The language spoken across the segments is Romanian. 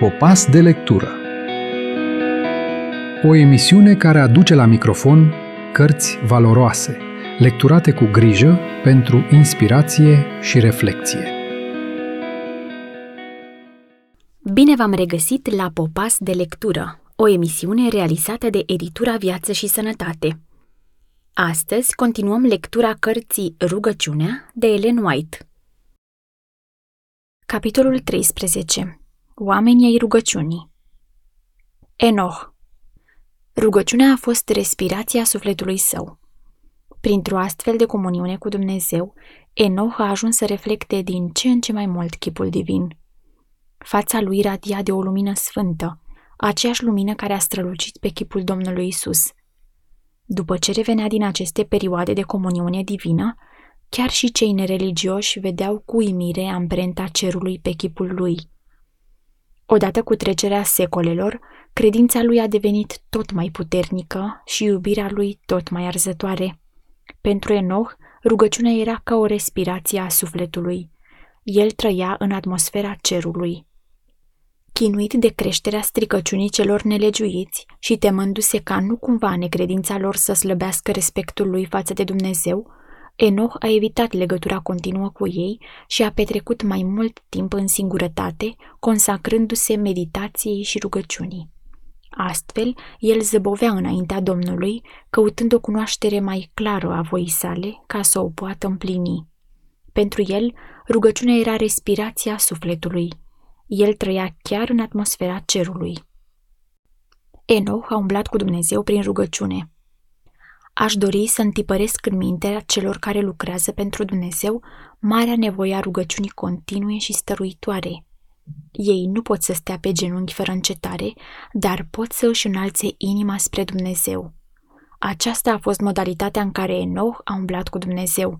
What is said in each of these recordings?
Popas de lectură. O emisiune care aduce la microfon cărți valoroase, lecturate cu grijă pentru inspirație și reflexie. Bine v-am regăsit la Popas de lectură, o emisiune realizată de Editura Viață și Sănătate. Astăzi continuăm lectura cărții Rugăciunea de Ellen White. Capitolul 13. Oamenii ai rugăciunii. Enoch. Rugăciunea a fost respirația sufletului său. Printr-o astfel de comuniune cu Dumnezeu, Enoch a ajuns să reflecte din ce în ce mai mult chipul divin. Fața lui radia de o lumină sfântă, aceeași lumină care a strălucit pe chipul Domnului Isus. După ce revenea din aceste perioade de comuniune divină, chiar și cei nereligioși vedeau cu uimire amprenta cerului pe chipul lui. Odată cu trecerea secolelor, credința lui a devenit tot mai puternică și iubirea lui tot mai arzătoare. Pentru Enoch, rugăciunea era ca o respirație a sufletului. El trăia în atmosfera cerului. Chinuit de creșterea stricăciunii celor nelegiuiți și temându-se ca nu cumva necredința lor să slăbească respectul lui față de Dumnezeu, Enoch a evitat legătura continuă cu ei și a petrecut mai mult timp în singurătate, consacrându-se meditației și rugăciunii. Astfel, el zăbovea înaintea Domnului, căutând o cunoaștere mai clară a voii sale ca să o poată împlini. Pentru el, rugăciunea era respirația sufletului. El trăia chiar în atmosfera cerului. Enoch a umblat cu Dumnezeu prin rugăciune. Aș dori să întipăresc în mintea celor care lucrează pentru Dumnezeu marea nevoie a rugăciunii continue și stăruitoare. Ei nu pot să stea pe genunchi fără încetare, dar pot să își înalțe inima spre Dumnezeu. Aceasta a fost modalitatea în care Enoch a umblat cu Dumnezeu.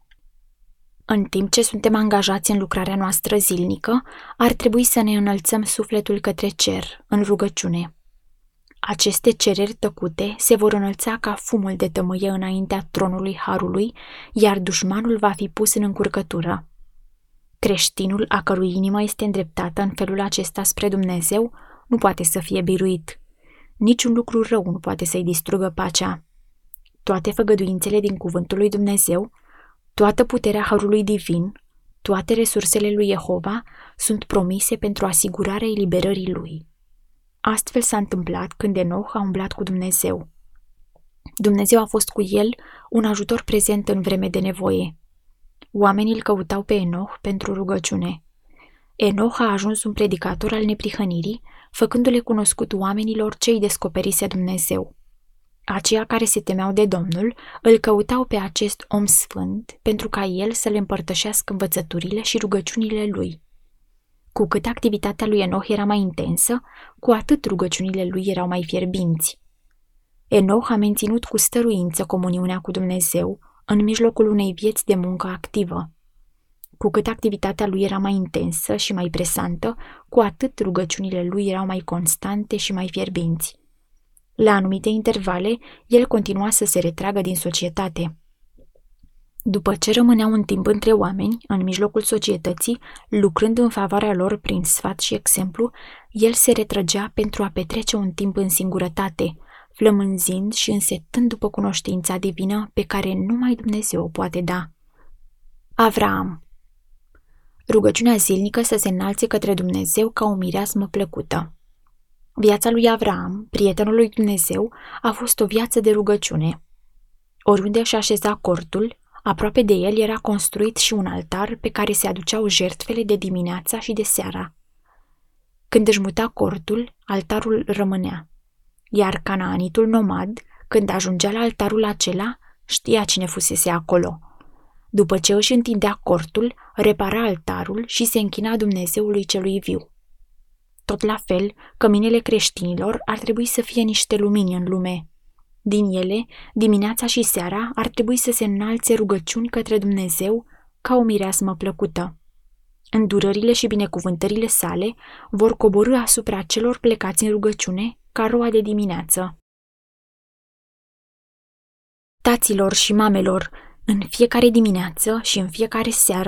În timp ce suntem angajați în lucrarea noastră zilnică, ar trebui să ne înălțăm sufletul către cer, în rugăciune. Aceste cereri tăcute se vor înălța ca fumul de tămâie înaintea tronului Harului, iar dușmanul va fi pus în încurcătură. Creștinul, a cărui inimă este îndreptată în felul acesta spre Dumnezeu, nu poate să fie biruit. Niciun lucru rău nu poate să-i distrugă pacea. Toate făgăduințele din cuvântul lui Dumnezeu, toată puterea Harului Divin, toate resursele lui Jehova sunt promise pentru asigurarea eliberării lui. Astfel s-a întâmplat când Enoch a umblat cu Dumnezeu. Dumnezeu a fost cu el un ajutor prezent în vreme de nevoie. Oamenii îl căutau pe Enoch pentru rugăciune. Enoch a ajuns un predicator al neprihănirii, făcându-le cunoscut oamenilor ce îi descoperise Dumnezeu. Aceia care se temeau de Domnul îl căutau pe acest om sfânt pentru ca el să le împărtășească învățăturile și rugăciunile lui. Cu cât activitatea lui Enoch era mai intensă, cu atât rugăciunile lui erau mai fierbinți. Enoch a menținut cu stăruință comuniunea cu Dumnezeu în mijlocul unei vieți de muncă activă. Cu cât activitatea lui era mai intensă și mai presantă, cu atât rugăciunile lui erau mai constante și mai fierbinți. La anumite intervale, el continua să se retragă din societate. După ce rămânea un timp între oameni, în mijlocul societății, lucrând în favoarea lor prin sfat și exemplu, el se retrăgea pentru a petrece un timp în singurătate, flămânzind și însetând după cunoștința divină pe care numai Dumnezeu o poate da. Avraam. Rugăciunea zilnică să se înalțe către Dumnezeu ca o mireasmă plăcută. Viața lui Avraam, prietenul lui Dumnezeu, a fost o viață de rugăciune. Oriunde își așeza cortul, aproape de el era construit și un altar pe care se aduceau jertfele de dimineața și de seara. Când își muta cortul, altarul rămânea. Iar canaanitul nomad, când ajungea la altarul acela, știa cine fusese acolo. După ce își întindea cortul, repara altarul și se închina Dumnezeului celui viu. Tot la fel, căminele creștinilor ar trebui să fie niște lumini în lume. Din ele, dimineața și seara ar trebui să se înalțe rugăciuni către Dumnezeu ca o mireasmă plăcută. Îndurările și binecuvântările sale vor coborî asupra celor plecați în rugăciune ca roa de dimineață. Taților și mamelor, în fiecare dimineață și în fiecare seară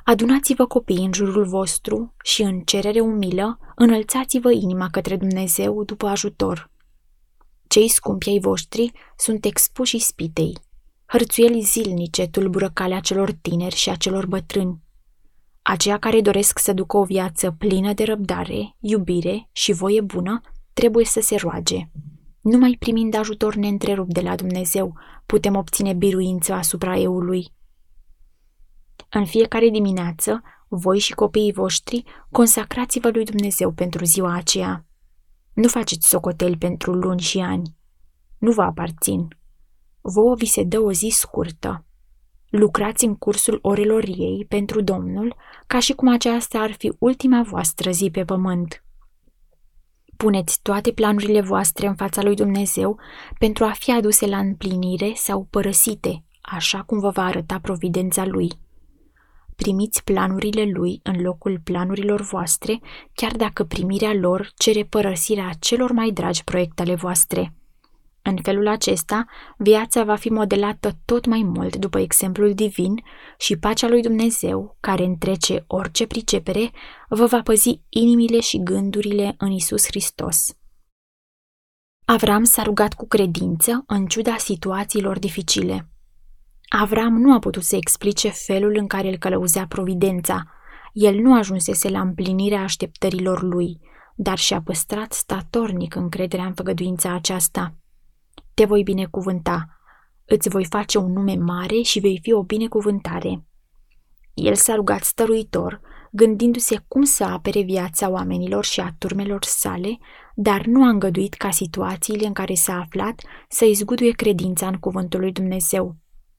Adunați-vă copiii în jurul vostru și în cerere umilă înălțați-vă inima către Dumnezeu după ajutor. Cei scumpi ai voștri sunt expuși ispitei. Hărțuieli zilnice tulbură calea celor tineri și a celor bătrâni. Aceia care doresc să ducă o viață plină de răbdare, iubire și voie bună trebuie să se roage. Numai primind ajutor neîntrerupt de la Dumnezeu putem obține biruință asupra eului. În fiecare dimineață, voi și copiii voștri consacrați-vă lui Dumnezeu pentru ziua aceea. Nu faceți socoteli pentru luni și ani. Nu vă aparțin. Vouă vi se dă o zi scurtă. Lucrați în cursul orelor ei pentru Domnul, ca și cum aceasta ar fi ultima voastră zi pe pământ. Puneți toate planurile voastre în fața lui Dumnezeu pentru a fi aduse la împlinire sau părăsite, așa cum vă va arăta providența Lui. Primiți planurile Lui în locul planurilor voastre, chiar dacă primirea lor cere părăsirea celor mai dragi proiecte ale voastre. În felul acesta, viața va fi modelată tot mai mult după exemplul divin și pacea lui Dumnezeu, care întrece orice pricepere, vă va păzi inimile și gândurile în Iisus Hristos. Avram s-a rugat cu credință în ciuda situațiilor dificile. Avram nu a putut să explice felul în care îl călăuzea providența. El nu ajunsese la împlinirea așteptărilor lui, dar și-a păstrat statornic încrederea în făgăduința aceasta. Te voi binecuvânta, îți voi face un nume mare și vei fi o binecuvântare. El s-a rugat stăruitor, gândindu-se cum să apere viața oamenilor și a turmelor sale, dar nu a îngăduit ca situațiile în care s-a aflat să izguduie credința în cuvântul lui Dumnezeu.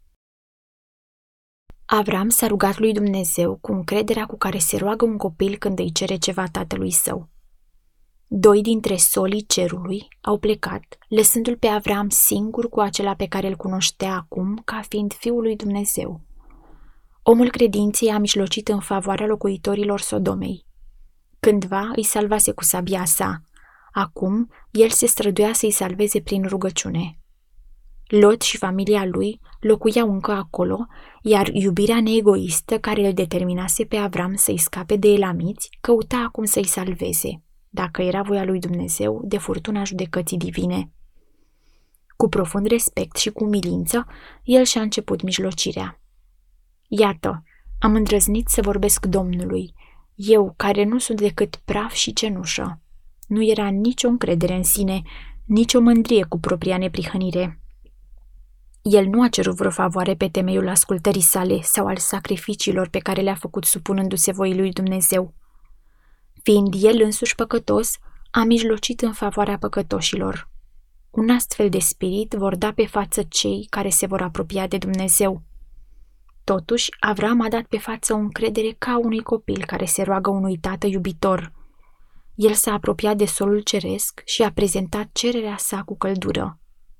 Avram s-a rugat lui Dumnezeu cu încrederea cu care se roagă un copil când îi cere ceva tatălui său. 2 dintre solii cerului au plecat, lăsându-l pe Avram singur cu acela pe care îl cunoștea acum ca fiind Fiul lui Dumnezeu. Omul credinței a mijlocit în favoarea locuitorilor Sodomei. Cândva îi salvase cu sabia sa. Acum el se străduia să-i salveze prin rugăciune. Lot și familia lui locuiau încă acolo, iar iubirea neegoistă care îl determinase pe Avram să-i scape de elamiți căuta acum să-i salveze, dacă era voia lui Dumnezeu, de furtuna judecății divine. Cu profund respect și cu umilință, el și-a început mijlocirea. Iată, am îndrăznit să vorbesc Domnului, eu care nu sunt decât praf și cenușă. Nu era nicio încredere în sine, nicio mândrie cu propria neprihănire. El nu a cerut vreo favoare pe temeiul ascultării sale sau al sacrificiilor pe care le-a făcut supunându-se voii lui Dumnezeu. Fiind el însuși păcătos, a mijlocit în favoarea păcătoșilor. Un astfel de spirit vor da pe față cei care se vor apropia de Dumnezeu. Totuși, Avram a dat pe față o încredere ca unui copil care se roagă unui tată iubitor. El s-a apropiat de solul ceresc și a prezentat cererea sa cu căldură.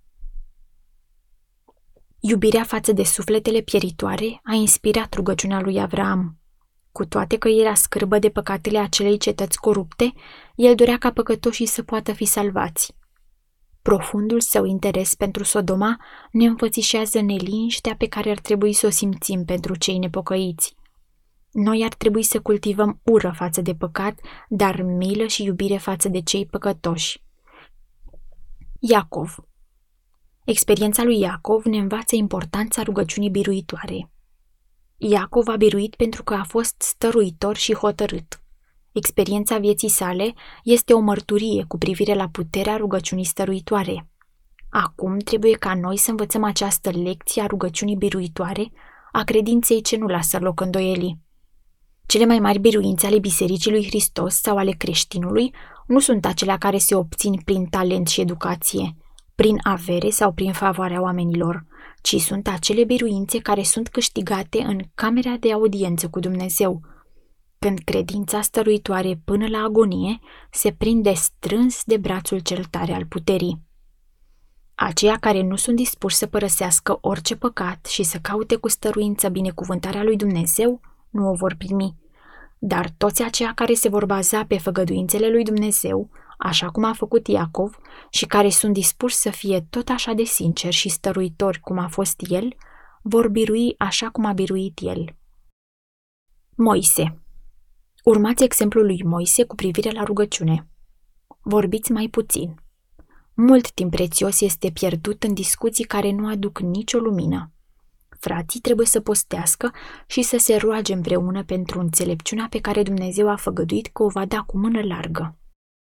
Iubirea față de sufletele pieritoare a inspirat rugăciunea lui Avram. Cu toate că era scârbă de păcatele acelei cetăți corupte, el dorea ca păcătoșii să poată fi salvați. Profundul său interes pentru Sodoma ne înfățișează neliniștea pe care ar trebui să o simțim pentru cei nepocăiți. Noi ar trebui să cultivăm ură față de păcat, dar milă și iubire față de cei păcătoși. Iacov. Experiența lui Iacov ne învață importanța rugăciunii biruitoare. Iacov a biruit pentru că a fost stăruitor și hotărât. Experiența vieții sale este o mărturie cu privire la puterea rugăciunii stăruitoare. Acum trebuie ca noi să învățăm această lecție a rugăciunii biruitoare, a credinței ce nu lasă loc îndoielii. Cele mai mari biruințe ale Bisericii lui Hristos sau ale creștinului nu sunt acelea care se obțin prin talent și educație, prin avere sau prin favoarea oamenilor, ci sunt acele biruințe care sunt câștigate în camera de audiență cu Dumnezeu, când credința stăruitoare până la agonie se prinde strâns de brațul cel tare al puterii. Aceia care nu sunt dispuși să părăsească orice păcat și să caute cu stăruință binecuvântarea lui Dumnezeu, nu o vor primi. Dar toți aceia care se vor baza pe făgăduințele lui Dumnezeu, așa cum a făcut Iacov, și care sunt dispuși să fie tot așa de sinceri și stăruitori cum a fost el, vor birui așa cum a biruit el. Moise. Urmați exemplul lui Moise cu privire la rugăciune. Vorbiți mai puțin. Mult timp prețios este pierdut în discuții care nu aduc nicio lumină. Frații trebuie să postească și să se roage împreună pentru înțelepciunea pe care Dumnezeu a făgăduit că o va da cu mână largă.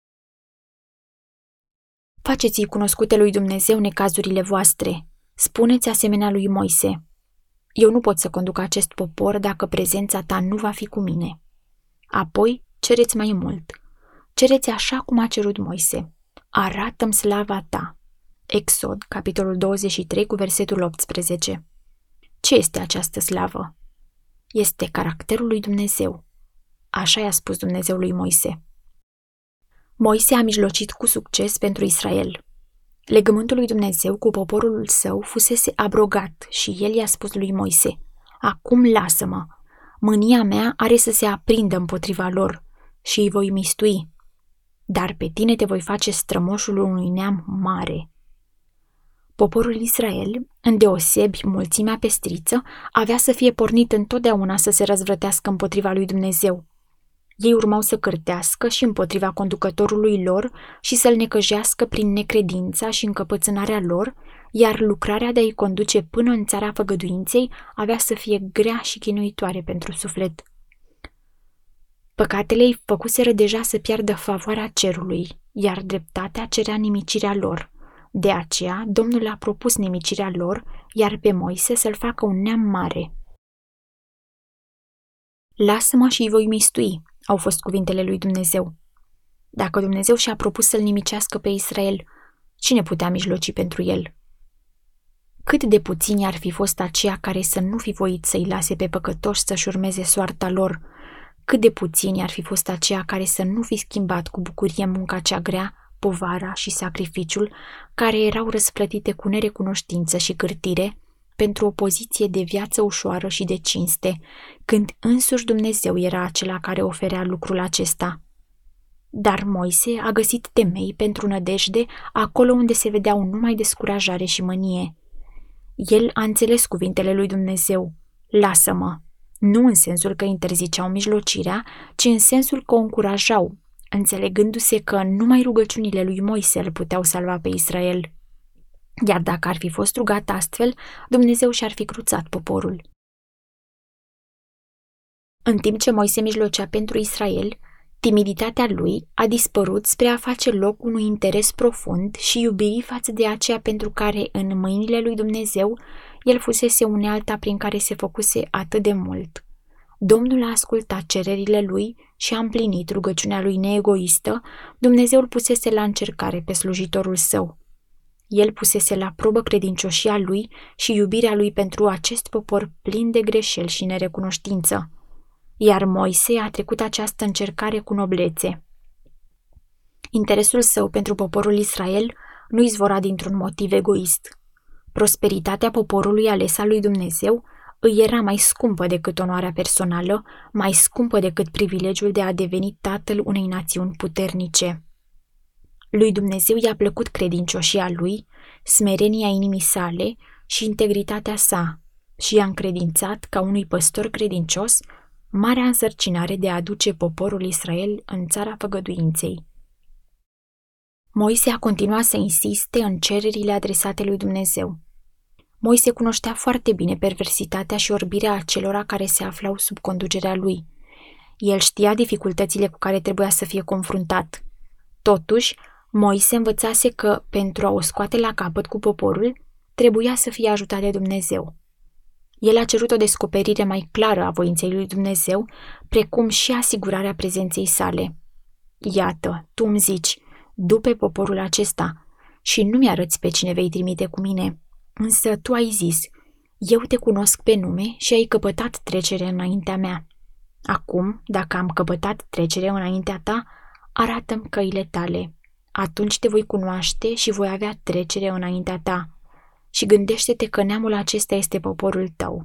Faceți-i cunoscute lui Dumnezeu necazurile voastre. Spuneți asemenea lui Moise: eu nu pot să conduc acest popor dacă prezența ta nu va fi cu mine. Apoi cereți mai mult. Cereți așa cum a cerut Moise: arată-mi slava ta. Exod, capitolul 23, cu versetul 18. Ce este această slavă? Este caracterul lui Dumnezeu. Așa i-a spus Dumnezeu lui Moise. Moise a mijlocit cu succes pentru Israel. Legământul lui Dumnezeu cu poporul său fusese abrogat și el i-a spus lui Moise: acum lasă-mă, mânia mea are să se aprindă împotriva lor și îi voi mistui, dar pe tine te voi face strămoșul unui neam mare. Poporul Israel, îndeosebi mulțimea pestriță, avea să fie pornit întotdeauna să se răzvrătească împotriva lui Dumnezeu. Ei urmau să cârtească și împotriva conducătorului lor și să-l necăjească prin necredința și încăpățânarea lor, iar lucrarea de a-i conduce până în țara făgăduinței avea să fie grea și chinuitoare pentru suflet. Păcatele îi făcuseră deja să piardă favoarea cerului, iar dreptatea cerea nimicirea lor. De aceea, Domnul a propus nimicirea lor, iar pe Moise să-l facă un neam mare. Lasă-mă și îi voi mistui, au fost cuvintele lui Dumnezeu. Dacă Dumnezeu și-a propus să-l nimicească pe Israel, cine putea mijloci pentru el? Cât de puțini ar fi fost aceia care să nu fi voit să-i lase pe păcătoși să-și urmeze soarta lor, cât de puțini ar fi fost aceia care să nu fi schimbat cu bucurie munca cea grea, povara și sacrificiul, care erau răsplătite cu nerecunoștință și cârtire, pentru o poziție de viață ușoară și de cinste, când însuși Dumnezeu era acela care oferea lucrul acesta. Dar Moise a găsit temei pentru nădejde acolo unde se vedeau numai descurajare și mânie. El a înțeles cuvintele lui Dumnezeu: lasă-mă, nu în sensul că interziceau mijlocirea, ci în sensul că o încurajau, înțelegându-se că numai rugăciunile lui Moise îl puteau salva pe Israel. Iar dacă ar fi fost rugat astfel, Dumnezeu și-ar fi cruțat poporul. În timp ce Moise mijlocea pentru Israel, timiditatea lui a dispărut spre a face loc unui interes profund și iubirii față de aceea pentru care, în mâinile lui Dumnezeu, el fusese unealta prin care se făcuse atât de mult. Domnul a ascultat cererile lui și a împlinit rugăciunea lui neegoistă. Dumnezeu îl pusese la încercare pe slujitorul său. El pusese la probă credincioșia lui și iubirea lui pentru acest popor plin de greșeli și nerecunoștință. Iar Moise a trecut această încercare cu noblețe. Interesul său pentru poporul Israel nu izvora dintr-un motiv egoist. Prosperitatea poporului ales al lui Dumnezeu îi era mai scumpă decât onoarea personală, mai scumpă decât privilegiul de a deveni tatăl unei națiuni puternice. Lui Dumnezeu i-a plăcut credincioșia lui, smerenia inimii sale și integritatea sa și i-a încredințat, ca unui păstor credincios, marea însărcinare de a aduce poporul Israel în țara făgăduinței. Moise a continuat să insiste în cererile adresate lui Dumnezeu. Moise cunoștea foarte bine perversitatea și orbirea acelora care se aflau sub conducerea lui. El știa dificultățile cu care trebuia să fie confruntat. Totuși, Moise învățase că, pentru a o scoate la capăt cu poporul, trebuia să fie ajutat de Dumnezeu. El a cerut o descoperire mai clară a voinței lui Dumnezeu, precum și asigurarea prezenței sale. Iată, tu îmi zici, du-pe poporul acesta și nu mi-arăți pe cine vei trimite cu mine. Însă tu ai zis, eu te cunosc pe nume și ai căpătat trecere înaintea mea. Acum, dacă am căpătat trecere înaintea ta, arată-mi căile tale. Atunci te voi cunoaște și voi avea trecere înaintea ta. Și gândește-te că neamul acesta este poporul tău.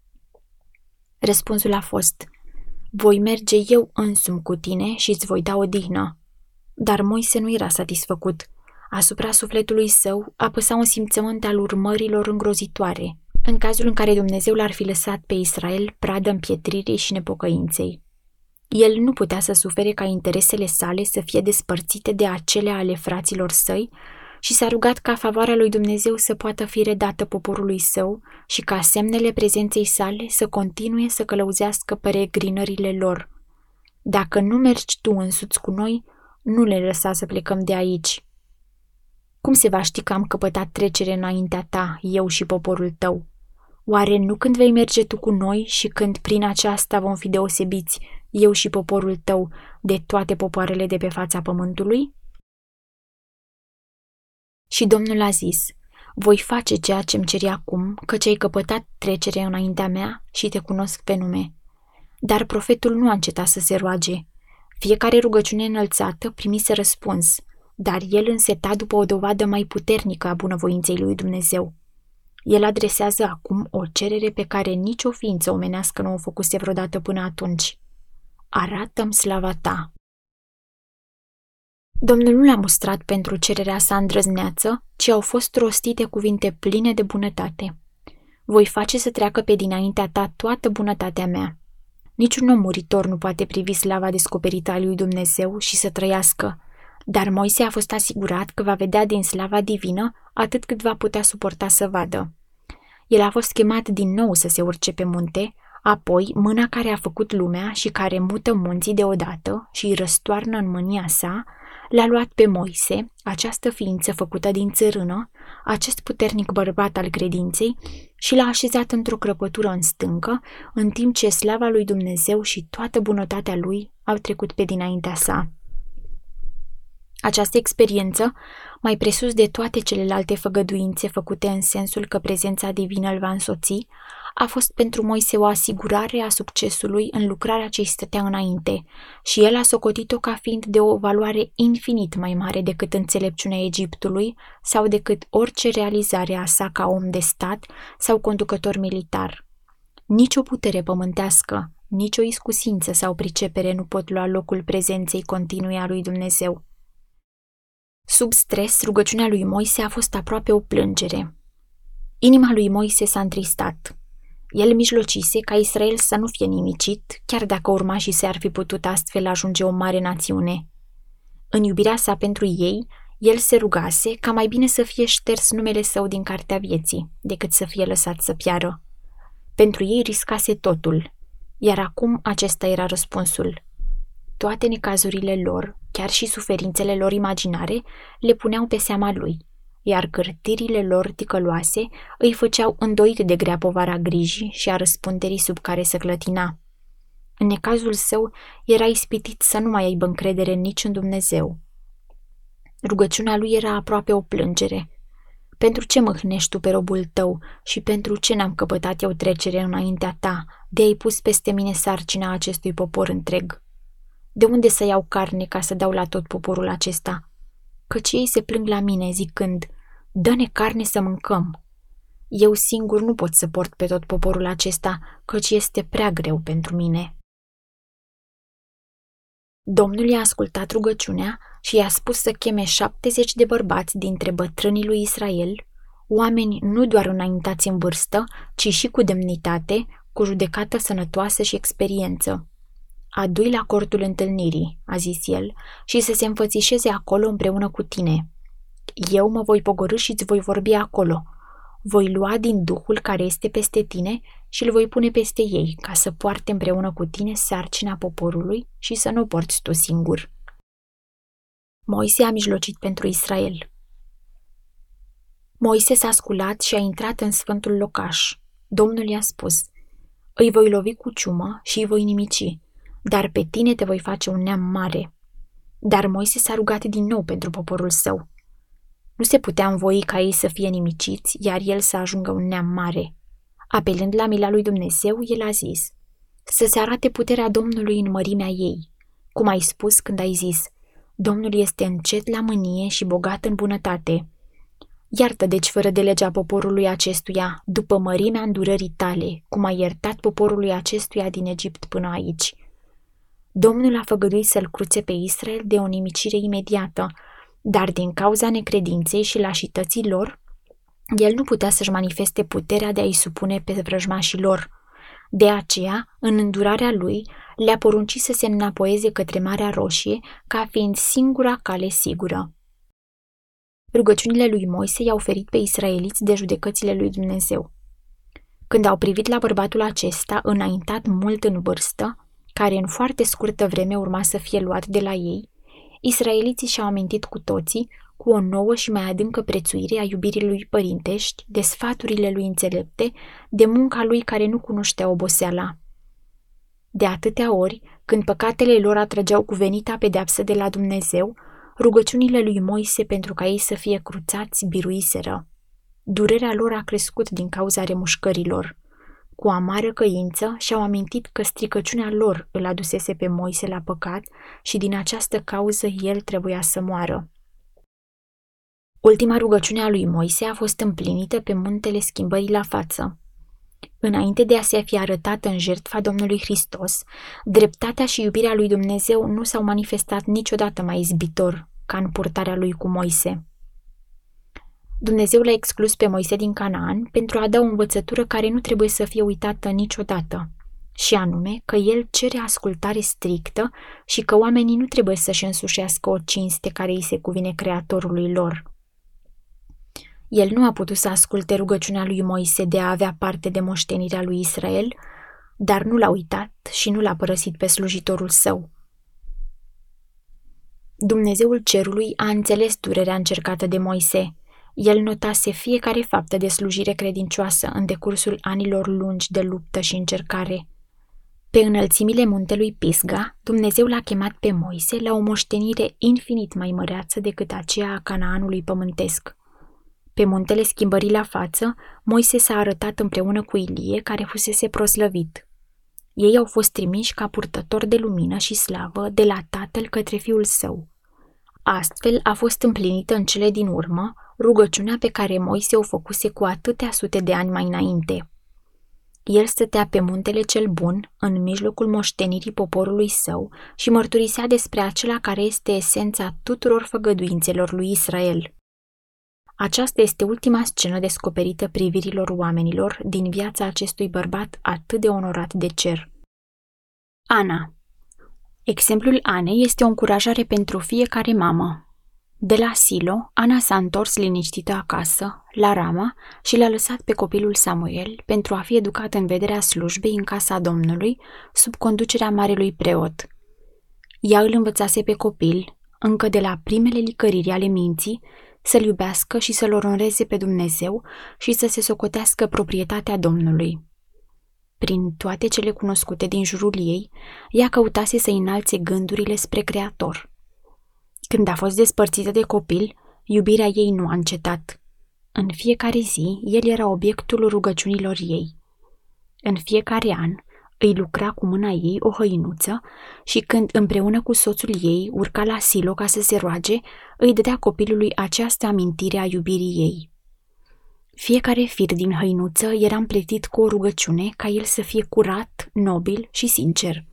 Răspunsul a fost: voi merge eu însumi cu tine și îți voi da odihnă. Dar Moise nu era satisfăcut. Asupra sufletului său apăsa un simțământ al urmărilor îngrozitoare. în cazul în care Dumnezeu l-ar fi lăsat pe Israel pradă împietririi și nepocăinței. El nu putea să sufere ca interesele sale să fie despărțite de acele ale fraților săi și s-a rugat ca favoarea lui Dumnezeu să poată fi redată poporului său și ca semnele prezenței sale să continue să călăuzească peregrinările lor. Dacă nu mergi tu însuți cu noi, nu le lăsa să plecăm de aici. Cum se va ști că am căpătat trecere înaintea ta, eu și poporul tău? Oare nu când vei merge tu cu noi și când prin aceasta vom fi deosebiți, eu și poporul tău, de toate popoarele de pe fața pământului? Și Domnul a zis, voi face ceea ce-mi ceri acum, căci ai căpătat trecere înaintea mea și te cunosc pe nume. Dar profetul nu a încetat să se roage. Fiecare rugăciune înălțată primise răspuns, dar el înseta după o dovadă mai puternică a bunăvoinței lui Dumnezeu. El adresează acum o cerere pe care nicio ființă omenească nu o făcuse vreodată până atunci. Arată-mi slava ta. Domnul nu l-a mustrat pentru cererea sa îndrăzneață, ci au fost rostite cuvinte pline de bunătate. Voi face să treacă pe dinaintea ta toată bunătatea mea. Niciun om muritor nu poate privi slava descoperită a lui Dumnezeu și să trăiască, dar Moise a fost asigurat că va vedea din slava divină atât cât va putea suporta să vadă. El a fost chemat din nou să se urce pe munte, apoi mâna care a făcut lumea și care mută munții deodată și îi răstoarnă în mânia sa, l-a luat pe Moise, această ființă făcută din țărână, acest puternic bărbat al credinței, și l-a așezat într-o crăpătură în stâncă, în timp ce slava lui Dumnezeu și toată bunătatea lui au trecut pe dinaintea sa. Această experiență, mai presus de toate celelalte făgăduințe făcute în sensul că prezența divină îl va însoți, a fost pentru Moise o asigurare a succesului în lucrarea ce îi stătea înainte și el a socotit-o ca fiind de o valoare infinit mai mare decât înțelepciunea Egiptului sau decât orice realizare a sa ca om de stat sau conducător militar. Nici o putere pământească, nici o iscusință sau pricepere nu pot lua locul prezenței continue a lui Dumnezeu. Sub stres, rugăciunea lui Moise a fost aproape o plângere. Inima lui Moise s-a întristat. El mijlocise ca Israel să nu fie nimicit, chiar dacă urmașii săi ar fi putut astfel ajunge o mare națiune. În iubirea sa pentru ei, el se rugase ca mai bine să fie șters numele său din cartea vieții, decât să fie lăsat să piară. Pentru ei riscase totul, iar acum acesta era răspunsul. Toate necazurile lor, chiar și suferințele lor imaginare, le puneau pe seama lui, iar cârtirile lor ticăloase îi făceau îndoit de grea povara grijii și a răspunderii sub care se clătina. În necazul său era ispitit să nu mai aibă încredere nici în Dumnezeu. Rugăciunea lui era aproape o plângere. Pentru ce mâhnești tu pe robul tău și pentru ce n-am căpătat eu trecere înaintea ta, de ai pus peste mine sarcina acestui popor întreg? De unde să iau carne ca să dau la tot poporul acesta? Căci ei se plâng la mine zicând, dă-ne carne să mâncăm. Eu singur nu pot să port pe tot poporul acesta, căci este prea greu pentru mine. Domnul i-a ascultat rugăciunea și i-a spus să cheme 70 de bărbați dintre bătrânii lui Israel, oameni nu doar înaintați în vârstă, ci și cu demnitate, cu judecată sănătoasă și experiență. Adu-i la cortul întâlnirii, a zis el, și să se înfățișeze acolo împreună cu tine. Eu mă voi pogorî și îți voi vorbi acolo. Voi lua din Duhul care este peste tine și îl voi pune peste ei, ca să poarte împreună cu tine sarcina poporului și să nu o porți tu singur. Moise a mijlocit pentru Israel. Moise s-a sculat și a intrat în sfântul locaș. Domnul i-a spus, îi voi lovi cu ciumă și îi voi nimici, dar pe tine te voi face un neam mare. Dar Moise s-a rugat din nou pentru poporul său. Nu se putea învoi ca ei să fie nimiciți, iar el să ajungă un neam mare. Apelând la mila lui Dumnezeu, el a zis, să se arate puterea Domnului în mărimea ei, cum ai spus când ai zis, Domnul este încet la mânie și bogat în bunătate. Iartă deci fără de legea poporului acestuia, după mărimea îndurării tale, cum ai iertat poporului acestuia din Egipt până aici. Domnul a făgăduit să-l cruțe pe Israel de o nimicire imediată, dar din cauza necredinței și lașității lor, El nu putea să-și manifeste puterea de a-i supune pe vrăjmașii lor. De aceea, în îndurarea lui, le-a poruncit să se înapoieze către Marea Roșie, ca fiind singura cale sigură. Rugăciunile lui Moise i-au ferit pe israeliți de judecățile lui Dumnezeu. Când au privit la bărbatul acesta, înaintat mult în vârstă, care în foarte scurtă vreme urma să fie luat de la ei, israeliții și-au amintit cu toții, cu o nouă și mai adâncă prețuire a iubirii lui părintești, de sfaturile lui înțelepte, de munca lui care nu cunoștea oboseala. De atâtea ori, când păcatele lor atrăgeau cuvenita pedeapsă de la Dumnezeu, rugăciunile lui Moise pentru ca ei să fie cruțați biruiseră. Durerea lor a crescut din cauza remușcărilor. Cu amară căință și-au amintit că stricăciunea lor îl adusese pe Moise la păcat și din această cauză el trebuia să moară. Ultima rugăciune a lui Moise a fost împlinită pe muntele Schimbării la față. Înainte de a se fi arătat în jertfa Domnului Hristos, dreptatea și iubirea lui Dumnezeu nu s-au manifestat niciodată mai izbitor ca în purtarea lui cu Moise. Dumnezeu l-a exclus pe Moise din Canaan pentru a da o învățătură care nu trebuie să fie uitată niciodată, și anume că el cere ascultare strictă și că oamenii nu trebuie să-și însușească o cinste care îi se cuvine Creatorului lor. El nu a putut să asculte rugăciunea lui Moise de a avea parte de moștenirea lui Israel, dar nu l-a uitat și nu l-a părăsit pe slujitorul său. Dumnezeul cerului a înțeles durerea încercată de Moise. El notase fiecare faptă de slujire credincioasă în decursul anilor lungi de luptă și încercare. Pe înălțimile muntelui Pisga, Dumnezeu l-a chemat pe Moise la o moștenire infinit mai măreață decât aceea a Canaanului pământesc. Pe muntele Schimbării la față, Moise s-a arătat împreună cu Ilie, care fusese proslăvit. Ei au fost trimiși ca purtători de lumină și slavă de la Tatăl către Fiul Său. Astfel a fost împlinită în cele din urmă rugăciunea pe care Moise o făcuse cu atâtea sute de ani mai înainte. El stătea pe muntele cel bun, în mijlocul moștenirii poporului său și mărturisea despre acela care este esența tuturor făgăduințelor lui Israel. Aceasta este ultima scenă descoperită privirilor oamenilor din viața acestui bărbat atât de onorat de cer. Ana. Exemplul Anei este o încurajare pentru fiecare mamă. De la Silo, Ana s-a întors liniștită acasă, la Rama, și l-a lăsat pe copilul Samuel pentru a fi educat în vederea slujbei în casa Domnului, sub conducerea marelui preot. Ea îl învățase pe copil, încă de la primele licăriri ale minții, să-L iubească și să-L onoreze pe Dumnezeu și să se socotească proprietatea Domnului. Prin toate cele cunoscute din jurul ei, ea căutase să înalțe gândurile spre Creator. Când a fost despărțită de copil, iubirea ei nu a încetat. În fiecare zi, el era obiectul rugăciunilor ei. În fiecare an, îi lucra cu mâna ei o hăinuță și când împreună cu soțul ei urca la Silo ca să se roage, îi dădea copilului această amintire a iubirii ei. Fiecare fir din hăinuță era împletit cu o rugăciune ca el să fie curat, nobil și sincer.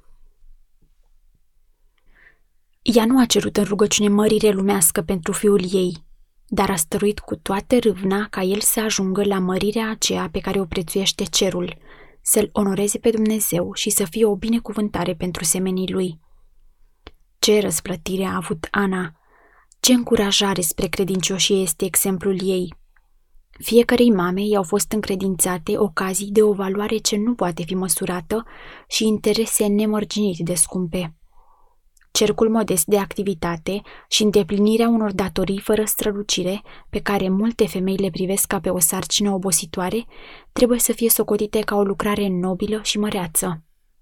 Ea nu a cerut în rugăciune mărire lumească pentru fiul ei, dar a stăruit cu toată râvna ca el să ajungă la mărirea aceea pe care o prețuiește cerul, să-L onoreze pe Dumnezeu și să fie o binecuvântare pentru semenii lui. Ce răsplătire a avut Ana! Ce încurajare spre credincioșie este exemplul ei! Fiecărei mame i-au fost încredințate ocazii de o valoare ce nu poate fi măsurată și interese nemărginit de scumpe. Cercul modest de activitate și îndeplinirea unor datorii fără strălucire, pe care multe femei le privesc ca pe o sarcină obositoare, trebuie să fie socotite ca o lucrare nobilă și măreață.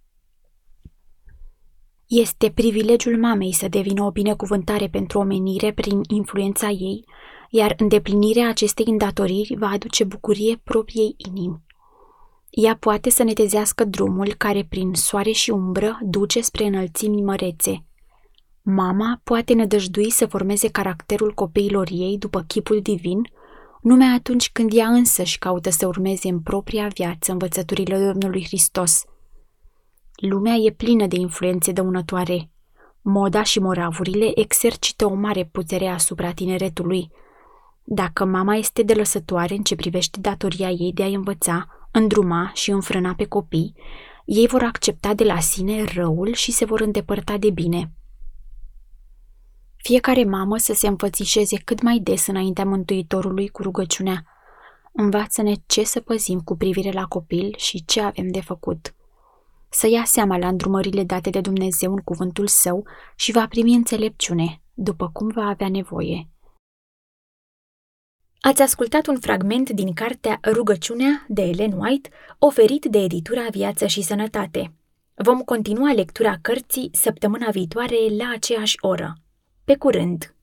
Este privilegiul mamei să devină o binecuvântare pentru omenire prin influența ei, iar îndeplinirea acestei îndatoriri va aduce bucurie propriei inimi. Ea poate să netezească drumul care prin soare și umbră duce spre înălțimi mărețe. Mama poate nădăjdui să formeze caracterul copiilor ei după chipul divin, numai atunci când ea însăși caută să urmeze în propria viață învățăturile Domnului Hristos. Lumea e plină de influențe dăunătoare. Moda și moravurile exercită o mare putere asupra tineretului, Dacă mama este delăsătoare în ce privește datoria ei de a învăța, îndruma și înfrâna pe copii, ei vor accepta de la sine răul și se vor îndepărta de bine. Fiecare mamă să se înfățișeze cât mai des înaintea Mântuitorului cu rugăciunea: învață-ne ce să păzim cu privire la copil și ce avem de făcut. Să ia seama la îndrumările date de Dumnezeu în cuvântul Său și va primi înțelepciune, după cum va avea nevoie. Ați ascultat un fragment din cartea Rugăciunea de Ellen White, oferit de editura Viață și Sănătate. Vom continua lectura cărții săptămâna viitoare la aceeași oră. Pe curând!